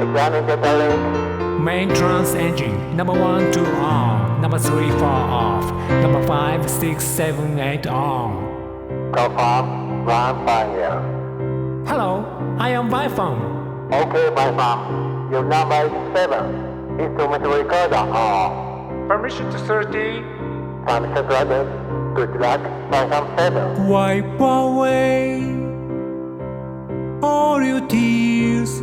Examine the link. Main trans engine, number 1, 2 on, number 3, 4 off, number 5, 6, 7, 8 on. Confirm, run fire. Hello, I am Wi-Fi. Okay, my mom. Your number is 7. Instrument recorder on. Permission to 30. Time granted. Good luck, Wi-Fi 7. Wipe away all your tears.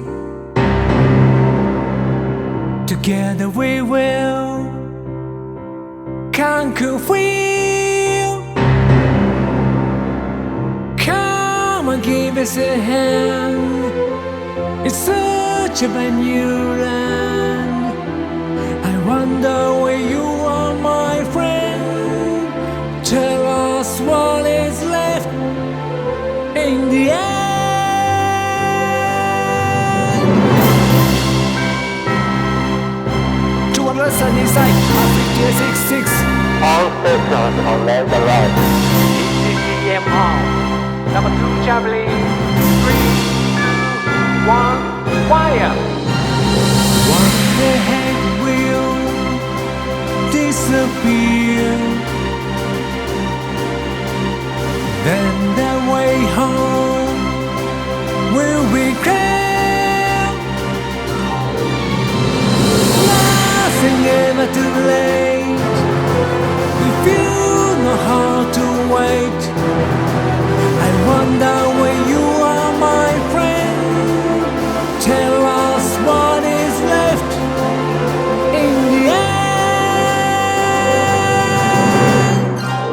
Together we will conquer fear. Come and give us a hand. It's such a brand new land. I wonder where you are, my friend. Tell us what is left in the end. To the sunny side of 5866. All stations on land alert. ECCM on. Number 2 traveling. 3, 2, 1, fire. One the head will disappear. Then the way home will be clear. Nothing ever too late if you know how to wait. I wonder where you are, my friend. Tell us what is left in the end.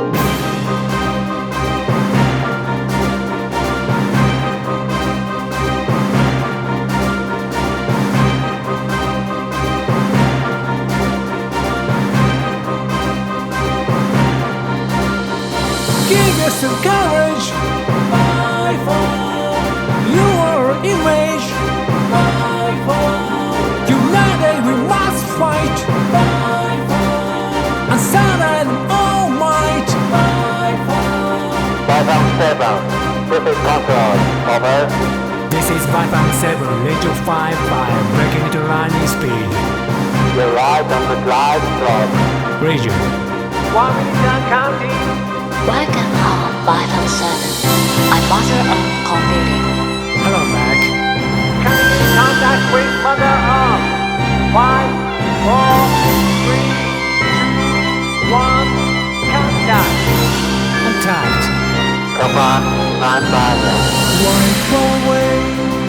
Give us some courage, my phone. You are an image, my phone. United we must fight, my phone. Unsilent all might, my phone. Wi-Fi 7. This is control. Over. This is Wi-Fi 7, Radio 55, breaking into lightning speed. Your right on the glide slope. Radio 1 minute and counting. Welcome home, Wi-Fi 7. I'm mother of computing. Hello, Mac. Coming in contact with mother of 5, 4, 3, 2, 1, contact. Contact. Confirm, run fire. Wipe away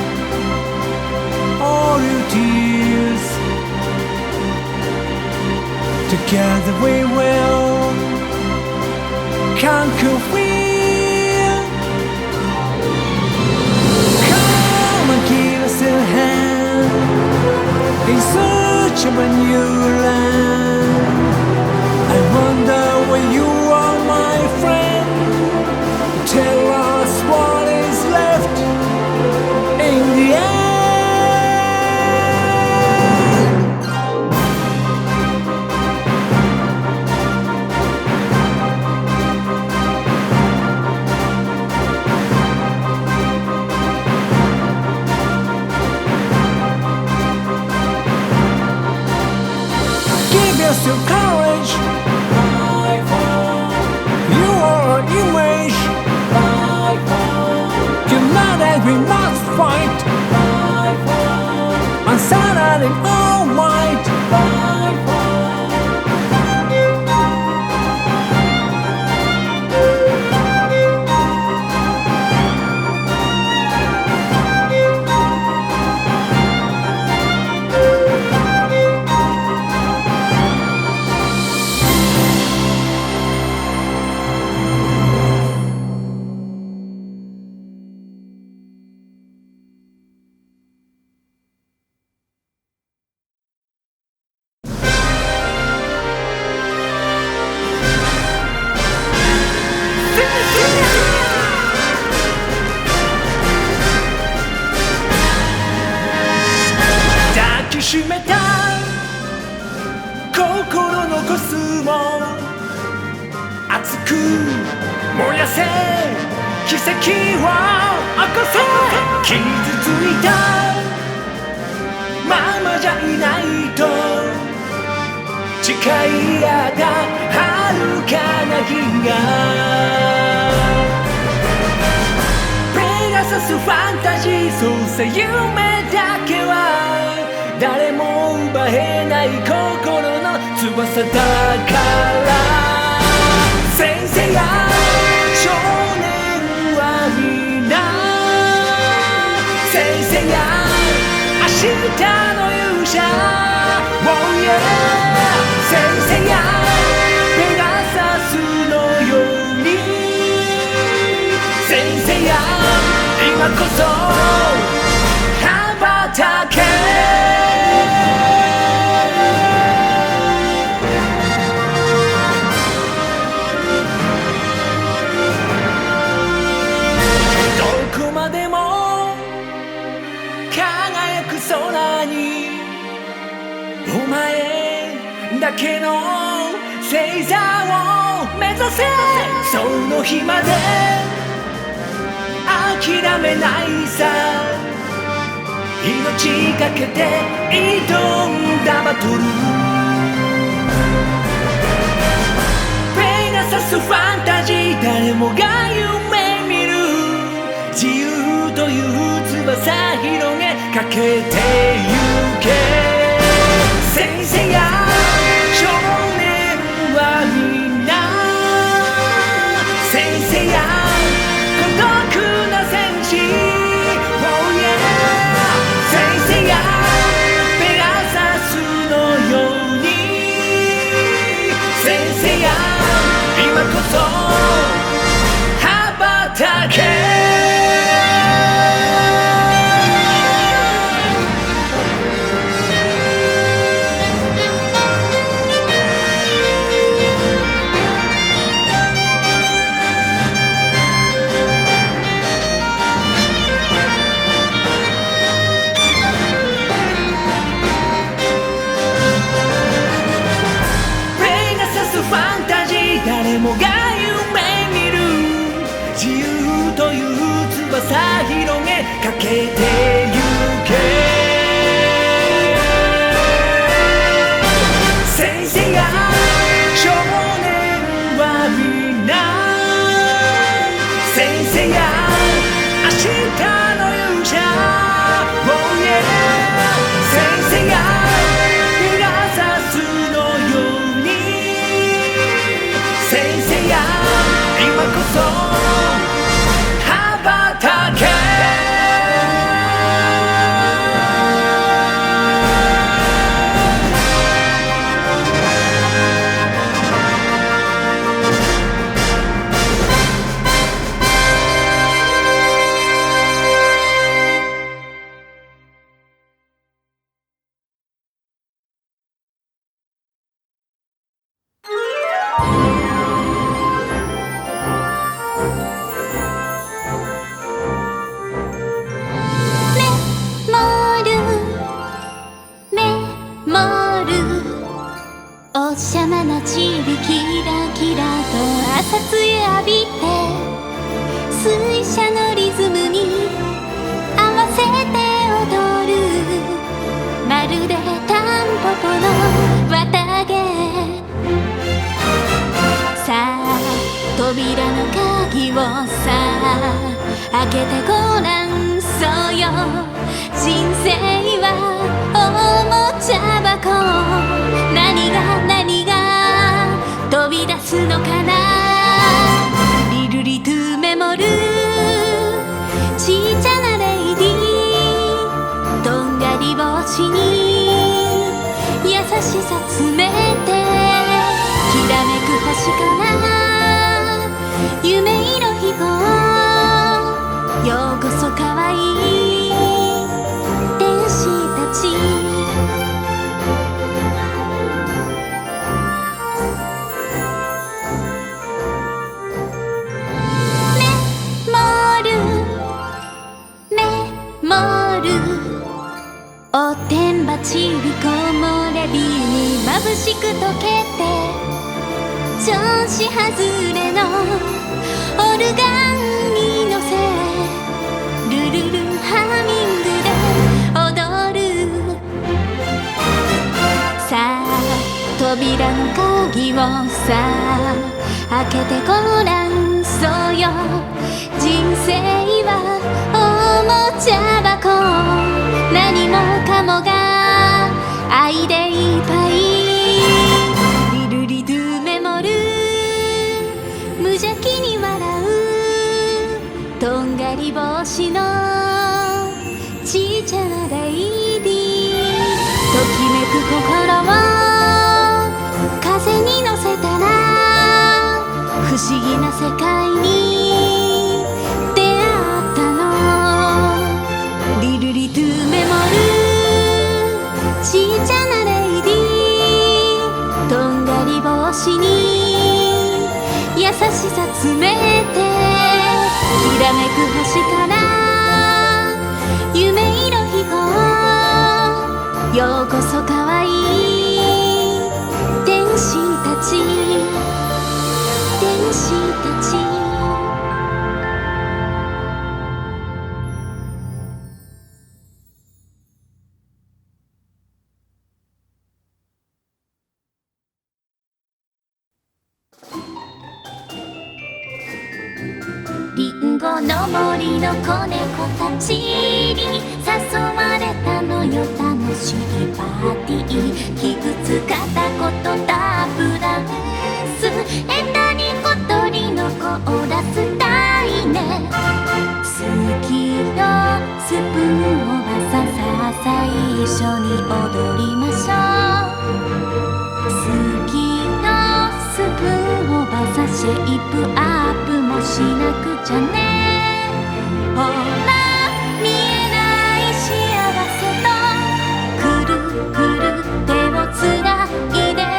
all your tears. Together we will conquer fear. Come and give us a hand in search of a new land. I wonder where you are, my friend. Tell us what is left in the end. Give us your courage, my phone. You are an image, my phone. United we must fight, my phone. Unsilent in all might, my phone. じゃいないと誓い合った遥かな日がペガサスファンタジーそうさ夢だけは誰も奪えない心の翼だから先生や少年は皆先生や明日の勇者 Oh yeah 先生やペガサスのように先生や今こそ羽ばたけどこまでも輝く空にお前だけの星座を目指せその日まで諦めないさ命かけて挑んだバトルペガサスファンタジー誰もが夢見る自由という翼広げかけてゆけ先生や少年はみんな先生や孤独な戦士 Oh yeah 先生やペガサスのように先生や今こそ羽ばたけ誰もが夢見る自由という翼広げかけてゆけ先生や少年はみんな先生や明日の勇者 Oh yeah 先生やペガサスのように先生や今こそ羽ばたけおしゃまなちびキラキラと朝露浴びて水車のリズムに合わせて踊るまるでタンポポの綿毛さあ扉の鍵をさ開けてごらんそうよ人生はおもちゃ箱何が飛び出すのかなリルリトゥメモルちっちゃなレイディーとんがり帽子に優しさ詰めてきらめく星から夢色飛行ようこそかわいい天使たちおてんばちびこもれ日にまぶしく溶けて調子外れのオルガンに乗せルルルハミングで踊る扉の鍵をさ開けてごらん、そうよ人生はおもちゃ箱、何もかもが愛でいっぱい。リルリドゥメモル無邪気に笑うとんがり帽子のちっちゃなレイディー、ときめく心を風に乗せたら不思議な世界に出会ったの。リルリトゥメモルちっちゃなレイディー、とんがり帽子に優しさ詰めて、きらめく星から夢色飛行、ようこそかわいい天使たち、天使たち。リンゴの森の子猫たちに誘われたのよ、楽しいパーティー。器具使ったことタブダンス、下手に小鳥のコーラスたいね。好きよスプーンおばさん、さあさあ一緒に踊りましょう。好きよスプーンおばさん、シェイプアップもしなくちゃね。ほら見えない幸せとくるくる手をつないで、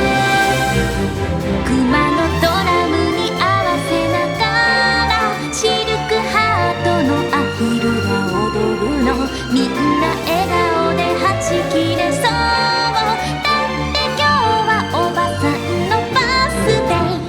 熊のドラムに合わせながらシルクハートのアヒルが踊るの。みんな笑顔ではち切れそう、だって今日はおばさんのバースデー。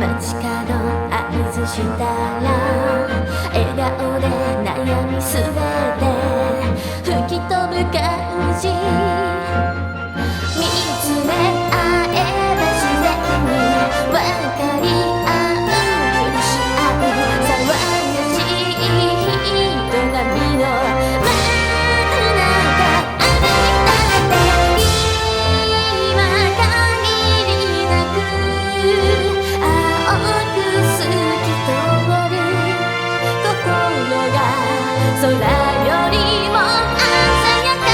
街角合図したら笑顔で悩みすべて吹き飛ぶ感じ見つめ合えば自然に分かり合う許し合う騒がしい人波の真ん中歩いたって今限りなく青く透き通る心が空よりも鮮やか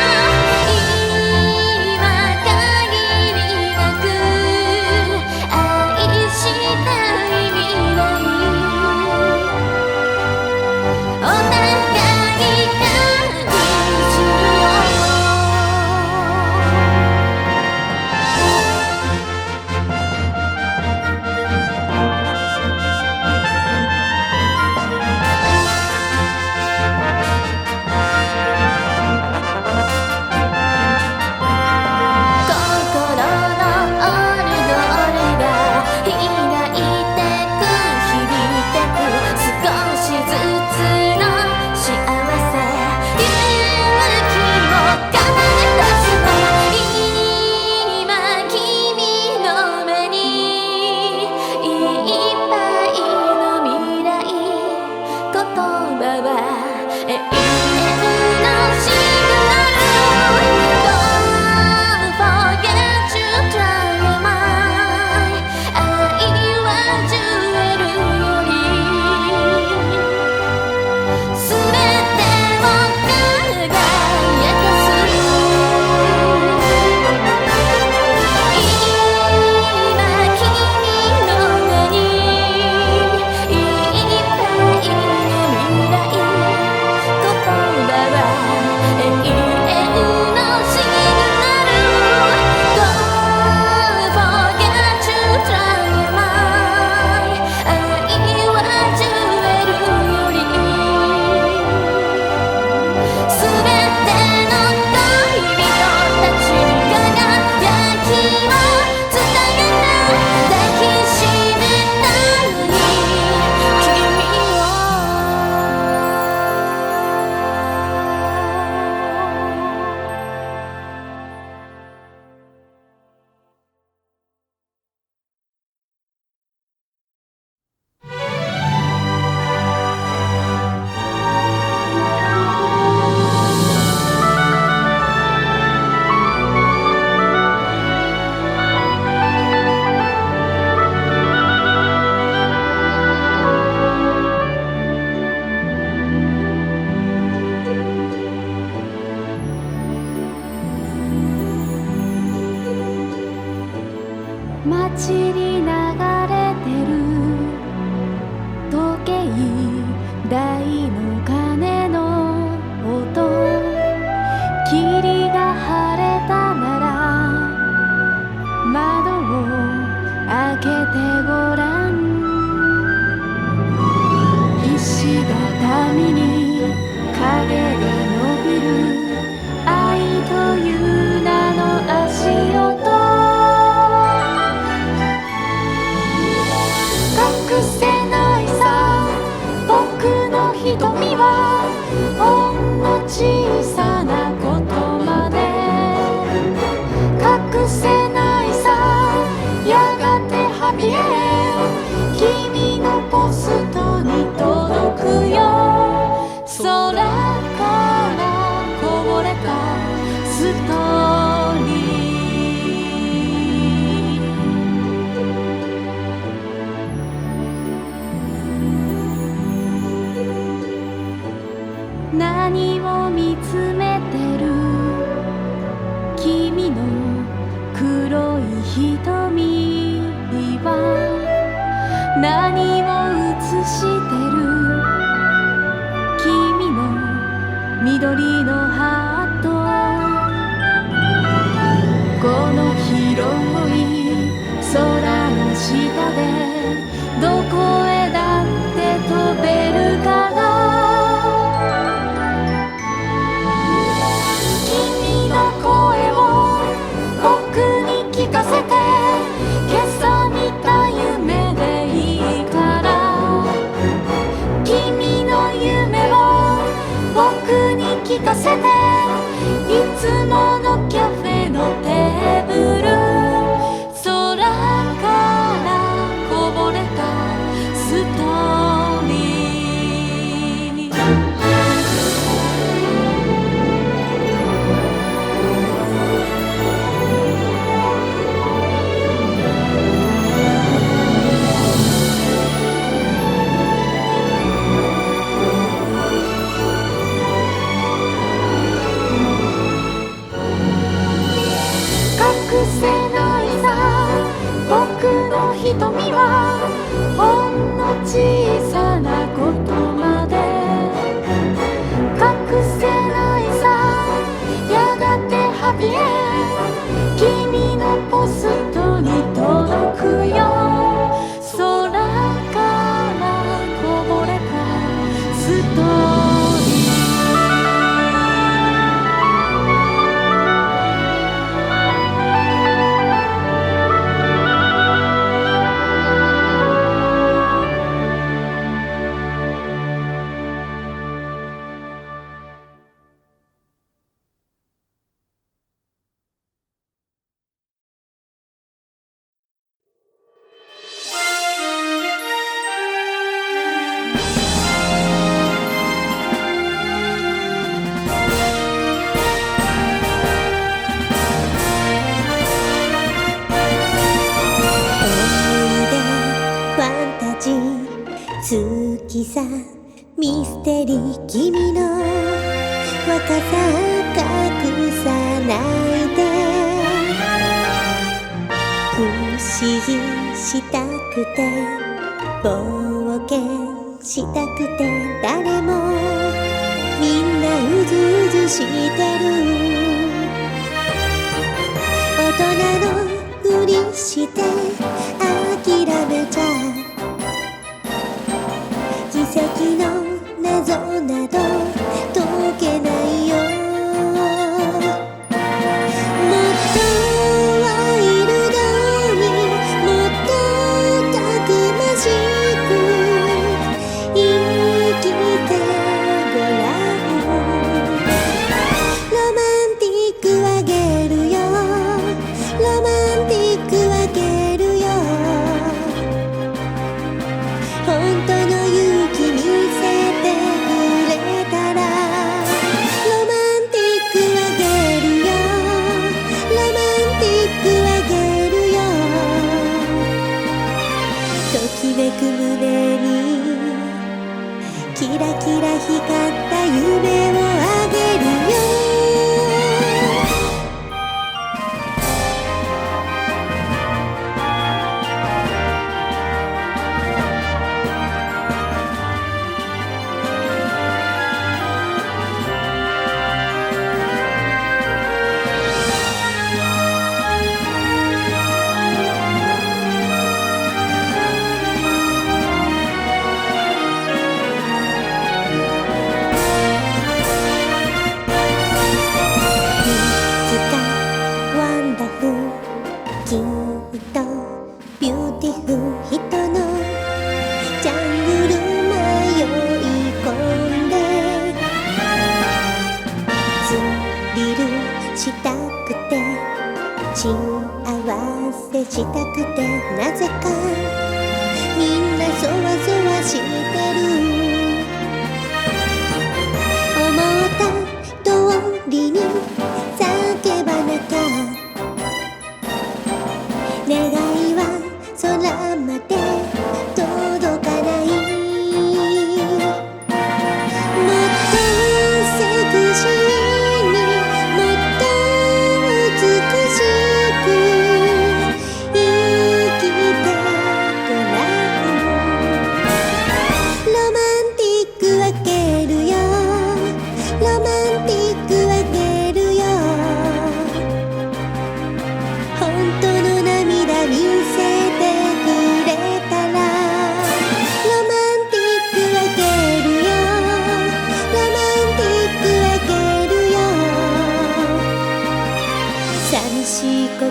今限りなく愛したい未来お互い感じよ心のオルゴールが開いてく響いてく少しずつの幸せ勇気を奏で出すの今君の目にいっぱいの未来言葉は永遠のシグナル Don't forget to try my 愛はジュエルより全てを輝かす今君の目にいっぱいの未来言葉は永遠のシグナル Don't forget to try my 愛はジュエルより全ての恋人たち輝きを伝えた抱きしめたい君街に流れてる時計台の鐘の音霧が晴れたなら窓を開けてごらん石畳に影が伸びる愛という名の足音隠せないさ僕の瞳はほんの小さなことまで隠せないさやがてはびえ君のポストに届くよ空からこぼれたストーリー何を見つめてる君の黒い瞳は何を映してる君の緑のハートこの広い空の下でどこへだって飛べるから君の声を僕に聞かせて今朝見た夢での瞳はほんの小さなことまで隠せないさ。やがてハッピーエンド、君のポストに届くよ。空からこぼれたストーリー。 月さミステリー、君の若さ隠さないで。不思議したくて冒険したくて、誰もみんなうずうずしてる。大人のふりして諦めちゃう。奇跡の謎など解けないよ。もっとワイルドに、もっとたくましく生きてごらん。ロマンティックあげるよ、ロマンティックあげるよ。本当の勇気見せてくれたら、ロマンティックあげるよ、ロマンティックあげるよ。ときめく胸にキラキラ光った夢をあげるよ。したくてなぜかみんなそわそわしてる。思った通りに叫ばなきゃ。願いは空まで届かない。もっとセクシーに、もっと美しく生きてごらん。ロマンティックあげるよ、ロマンティックあげるよ。本当の涙見せてくれたら、ロマンティックあげるよ、ロマンティックあげるよ。寂しい心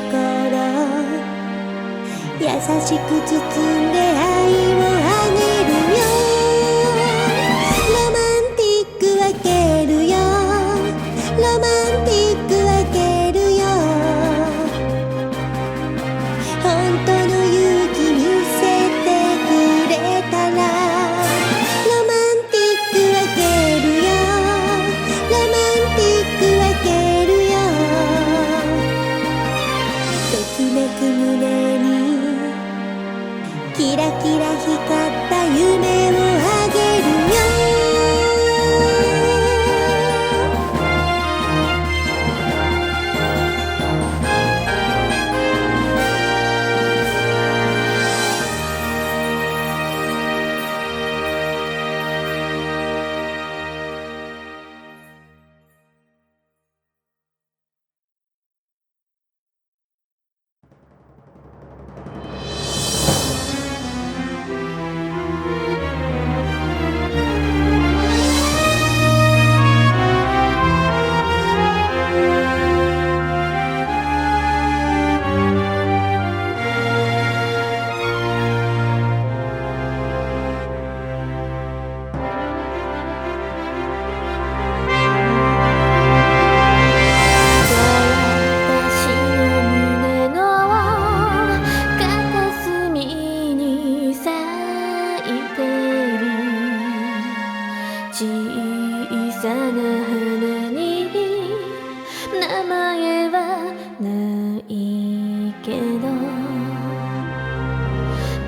優しく包んで愛をあげるよ。ロマンティックあげるよ、ロマンティックあげるよ。本当の勇気見せてくれたら、ロマンティックあげるよ、ロマンティックあげるよ。ときめく胸にキラキラ光った夢をあげるよ。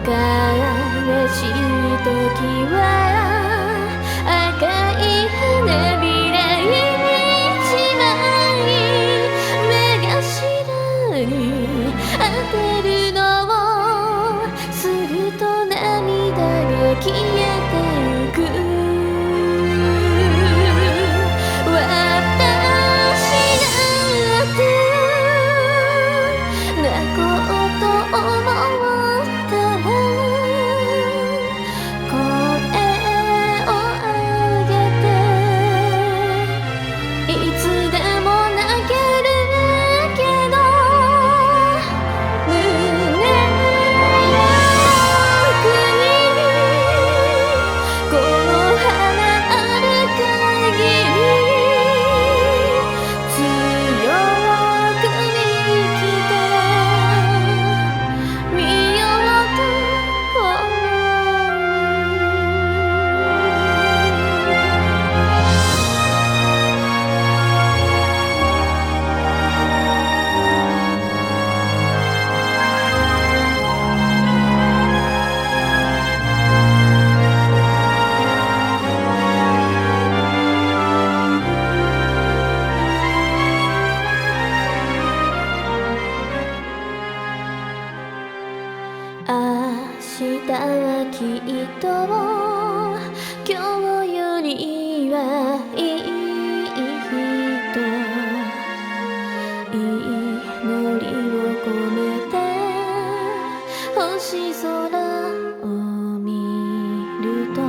悲しい時は赤い花びら一枚目頭に当てるのをすると涙が消えてゆく私だって泣こうと思ったら声を上げていつでも泣けるけど胸の奥にこの花ある限り強く生きてみようと思う明日はきっと今日よりはいいと祈りを込めて星空を見ると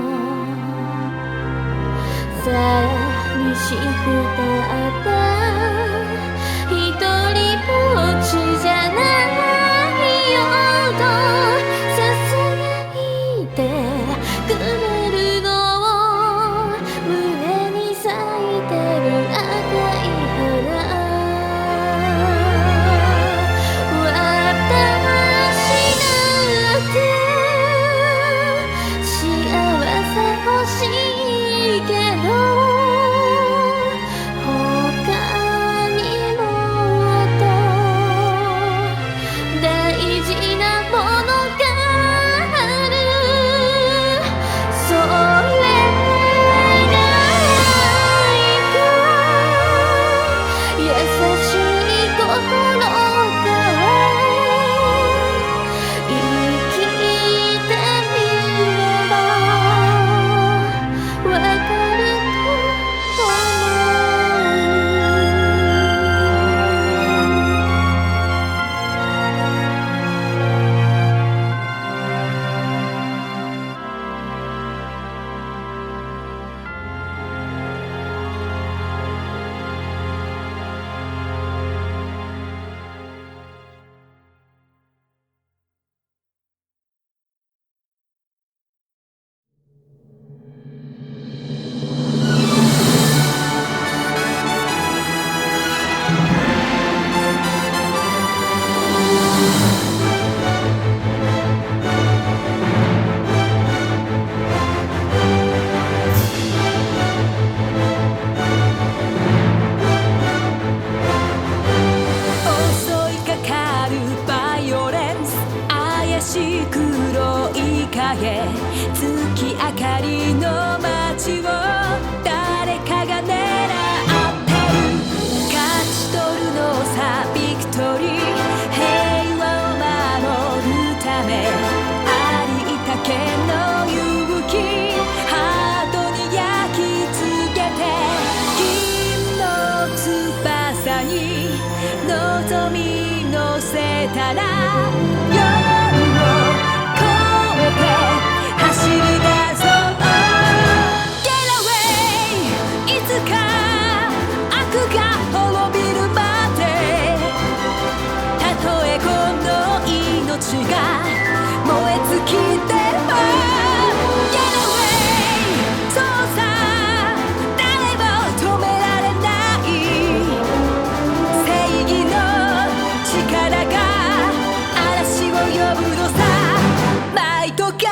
寂しくたって一人ぼっちじゃないよとささやいてくれるのを胸に咲いてる赤い花私だって幸せ欲しいけど他にもっと大事なものがあるそれが愛か優しい心から生きてみればわかると思う襲いかかるバイオレンス怪しい黒い影月明かりの街を誰かが狙ってる勝ち取るのさビクトリー平和を守るためありったけの勇気ハートに焼き付けて銀の翼に望み乗せたら夜を越えて走り出そう Get away いつか悪が滅びるまでたとえこの命が燃え尽きても Get away そうさ誰も止められない正義の力が嵐を呼ぶのさマイトが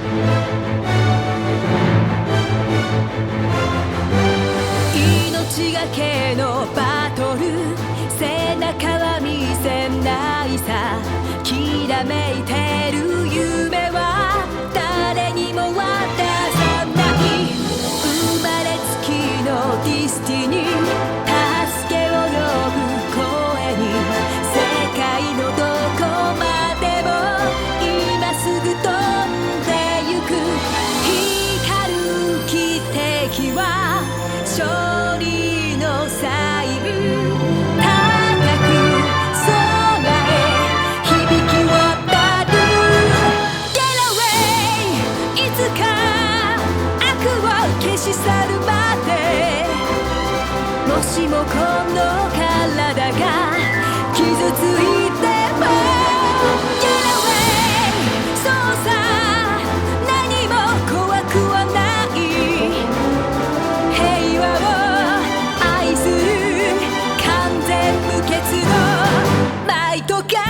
命がだけのバトル背中は見せないさきらめいてる夢は誰にも渡さない生まれつきのディスティニー助けを呼ぶ声に世界のどこまでも今すぐ飛んでゆく光る汽笛は勝利のサイン高く空へ響き渡る Get away いつか悪を消し去るまでもしもこの体が傷ついても Get away そうさ何も怖くはない平和を愛する完全無欠のマイトが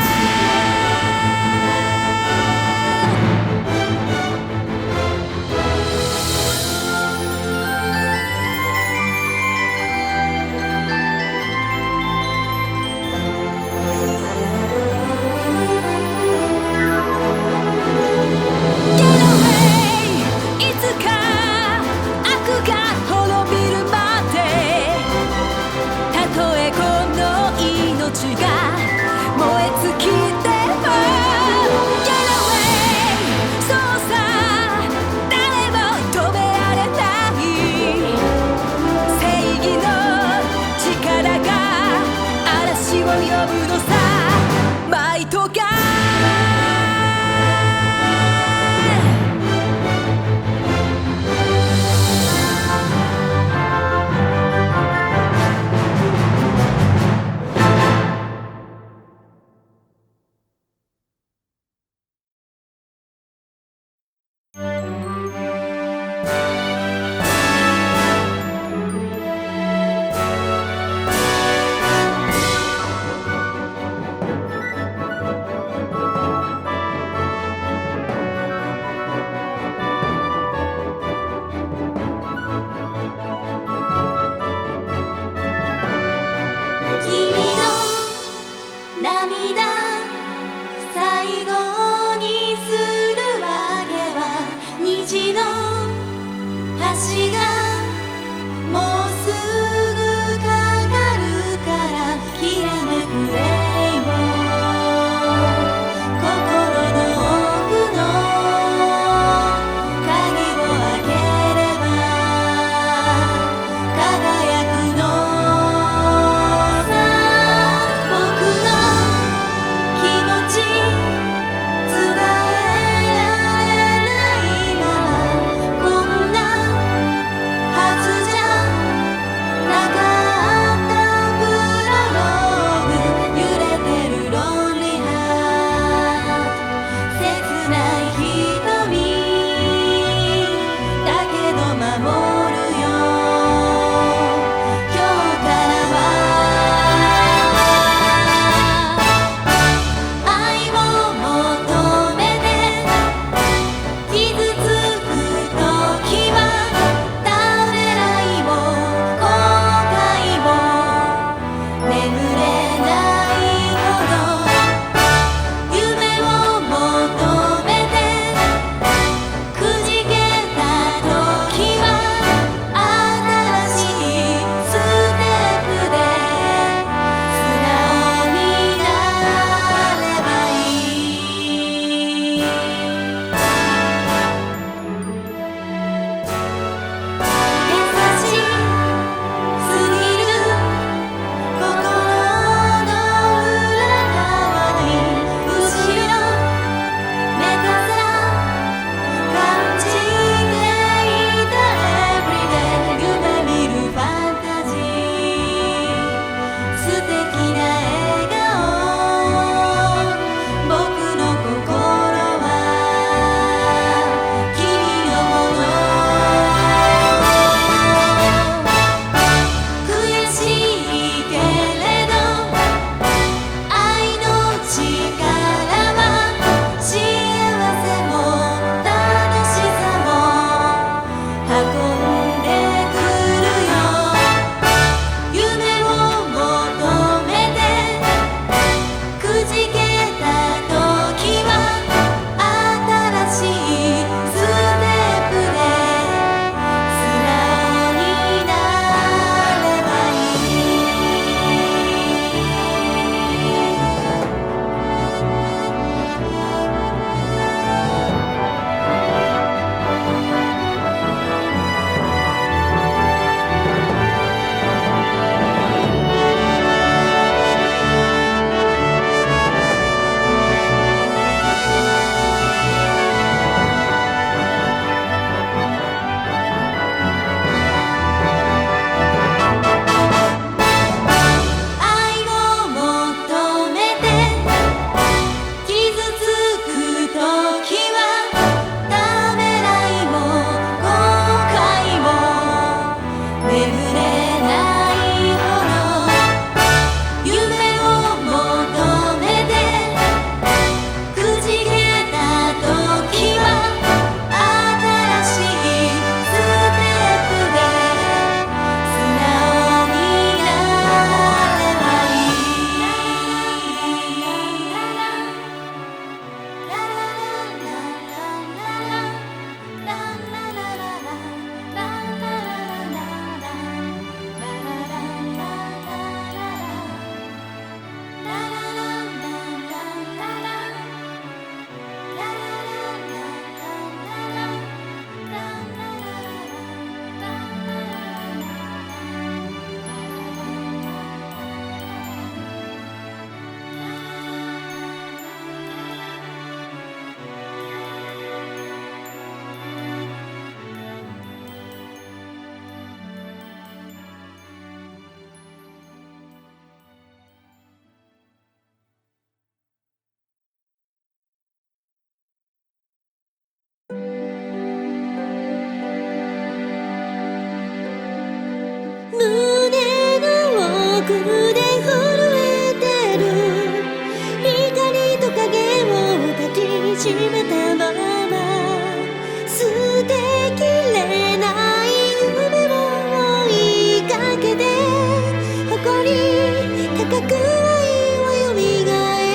赤く愛はよみがえ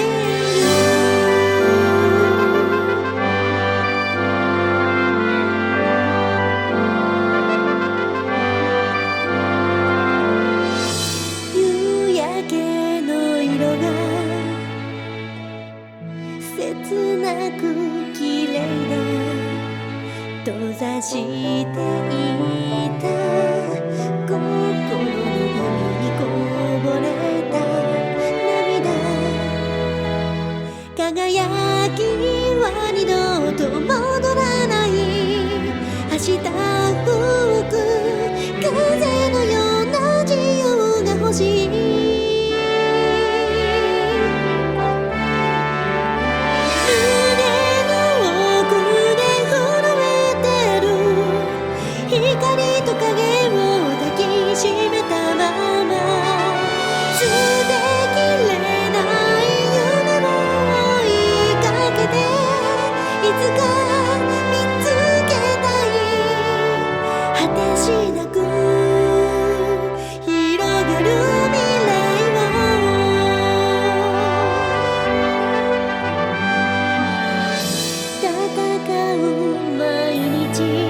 る夕焼けの色が切なく綺麗で閉ざしていた心の海にこぼれた涙輝きは二度と戻らない明日吹く風のような自由が欲しい光と影を抱きしめたまま捨てきれない夢を追いかけていつか見つけたい果てしなく広がる未来を戦う毎日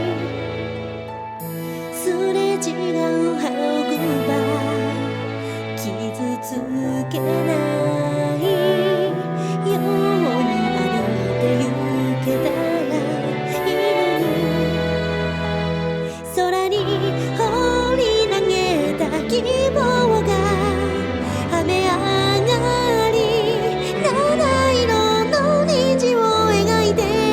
すれ違う歯をくば傷つけないように歩いて行けたらいいのに空に放り投げた希望が雨上がり七色の虹を描いて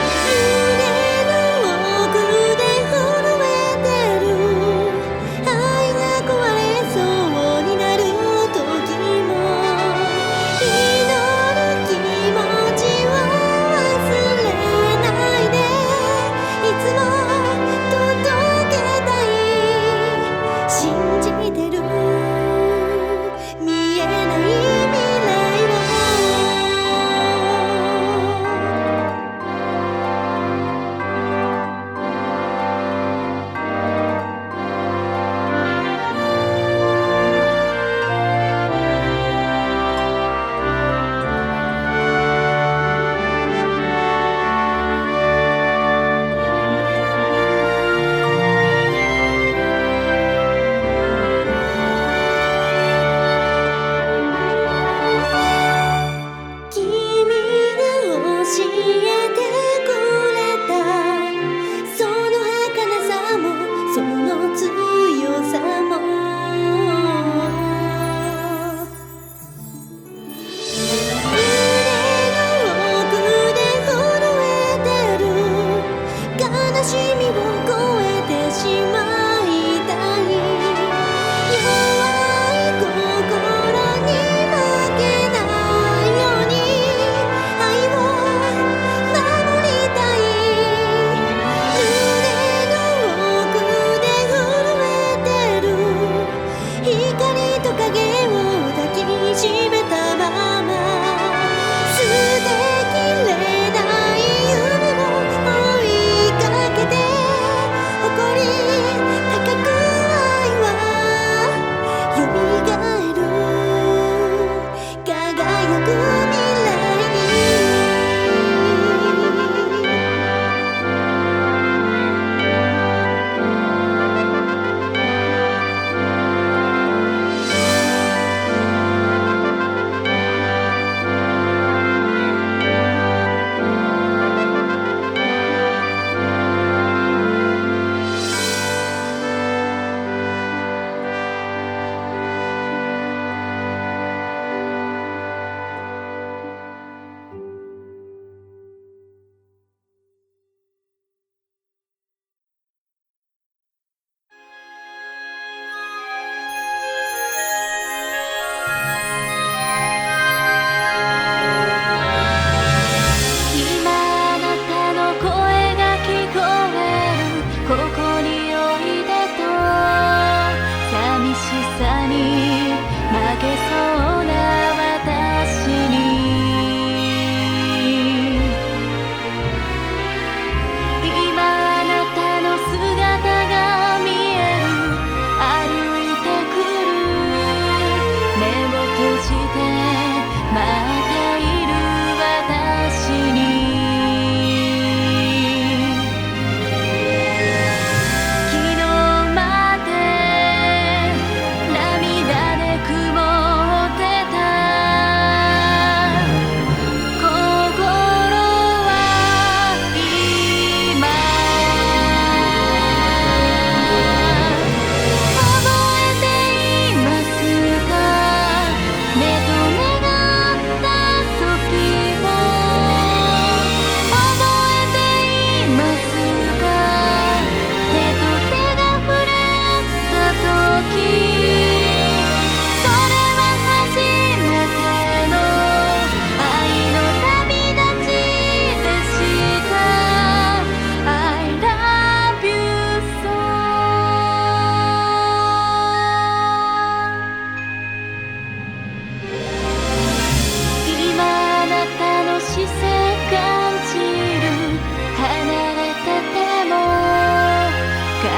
あ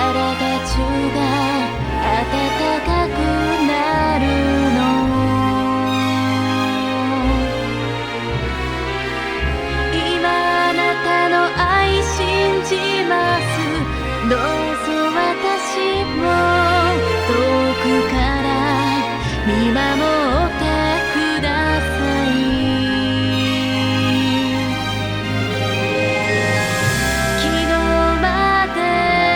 中が暖かくなるの。今あなたの愛信じます。どうぞ私も遠くから見守ってください。昨日まで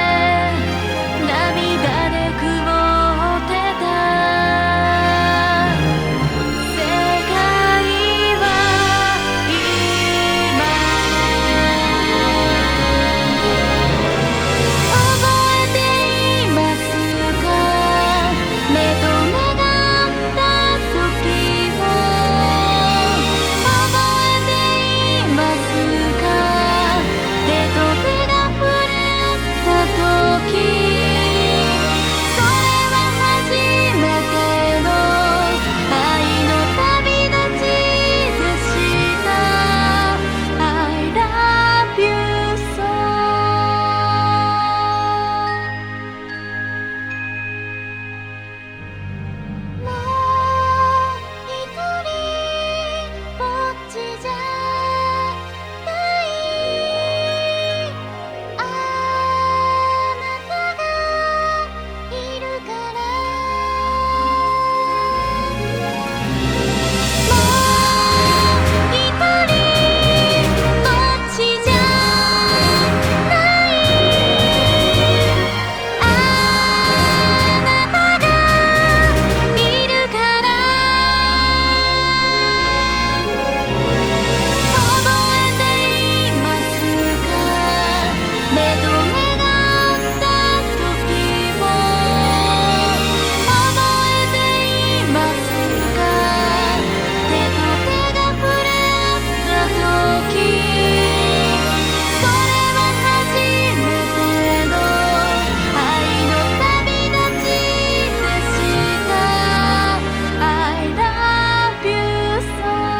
涙で曇ってた世界は今覚えていますか？目と目が合った時を覚えていますか？手と手が触れ合った時、それは初めての愛の旅立ちでした。 I love you so。 もう一人ぼっちじゃないあなたがいるからもう一人ぼっちじゃないあなたがいるから覚えていますか？目と目が合った時を覚えていますか？手と手が触れ合った時、それは初めての愛の旅立ちでした。 I love you so。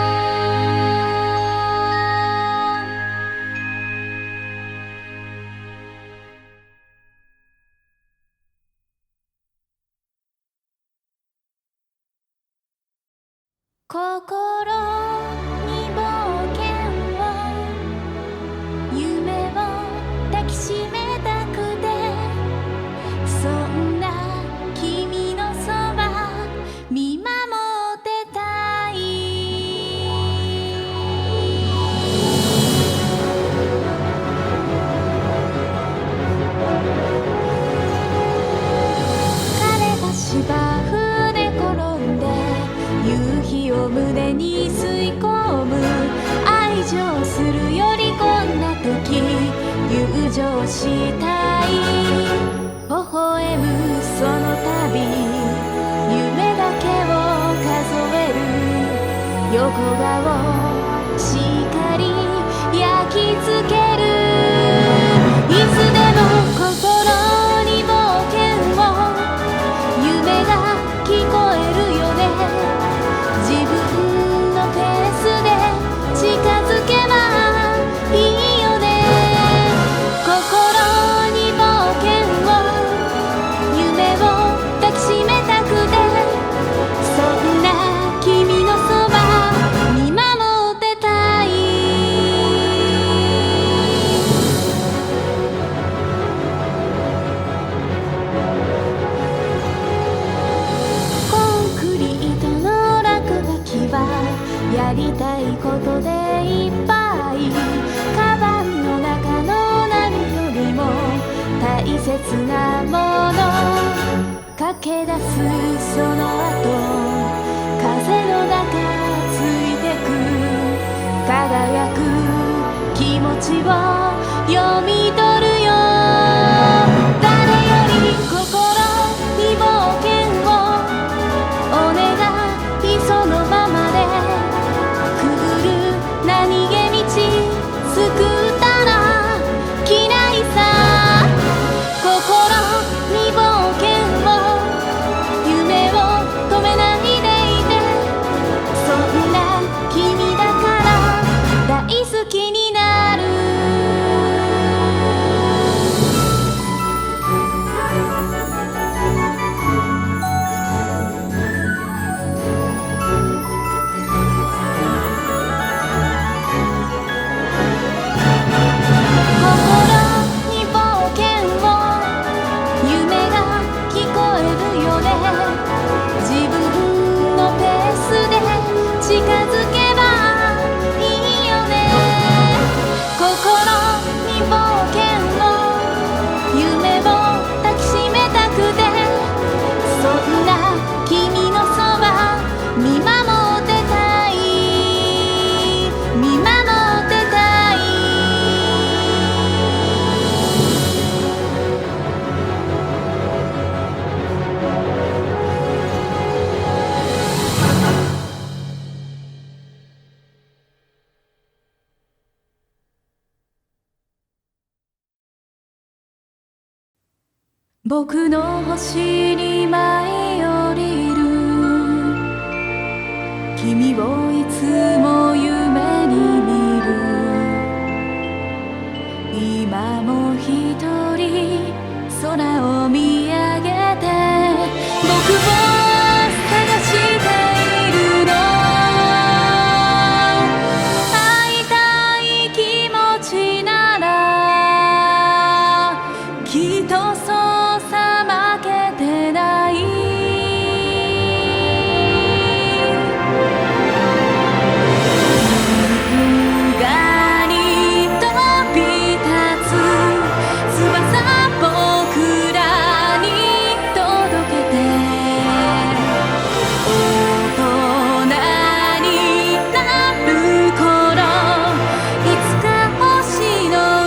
心に冒険を夢を抱きしめたくて、そんな君のそば見守ってたい。彼が芝生で転んで夕日を胸に吸い込む。愛情するよりこんな時友情したい。微笑むその度夢だけを数える。横顔しっかり焼き付ける。いつでも心に冒険を夢が聞こえるよね。自分のペースで近づけばいいよね。心に冒険を夢を抱きしめたくて、そんな君のそば見守ってたい。コンクリートの落書きはやりたいことでいっぱい。カバンの中の何よりも大切なもの。駆け出すその後風の中ついてく。輝く気持ちを読み取るよ。誰より心に冒険をお願いそのままで。くぐる何気道救ったら嫌いさ。心に冒険を夢を止めないでいて。そんな君だから大好きになる。 僕の星に舞い降りる君をいつも夢に見る今も一人空を見上げて僕を探しているの会いたい気持ちならきっとそうさ負けてない優雅に飛び立つ翼僕らに届けて大人になる頃いつか星の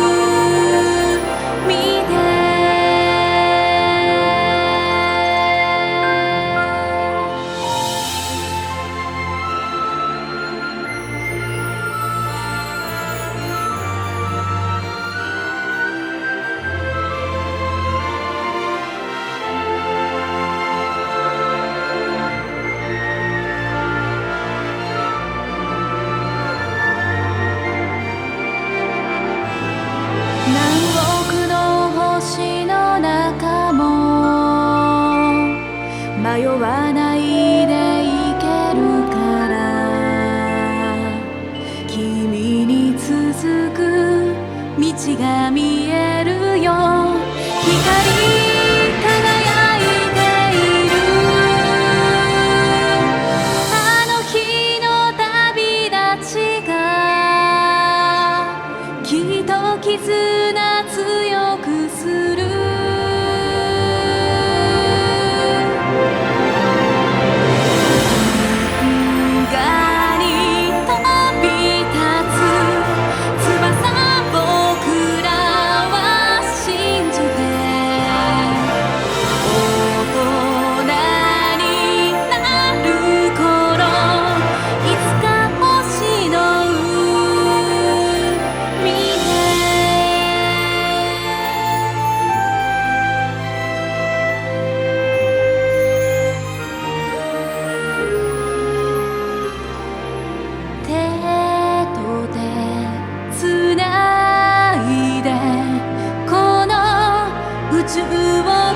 海で何億の星の中も迷わないでいけるから君に続く道が見えるよ光り輝いているあの日の旅立ちがきっと絆強くする優雅に飛び立つ翼僕らは信じて大人になる頃いつか星の海手と手つないでこの宇宙を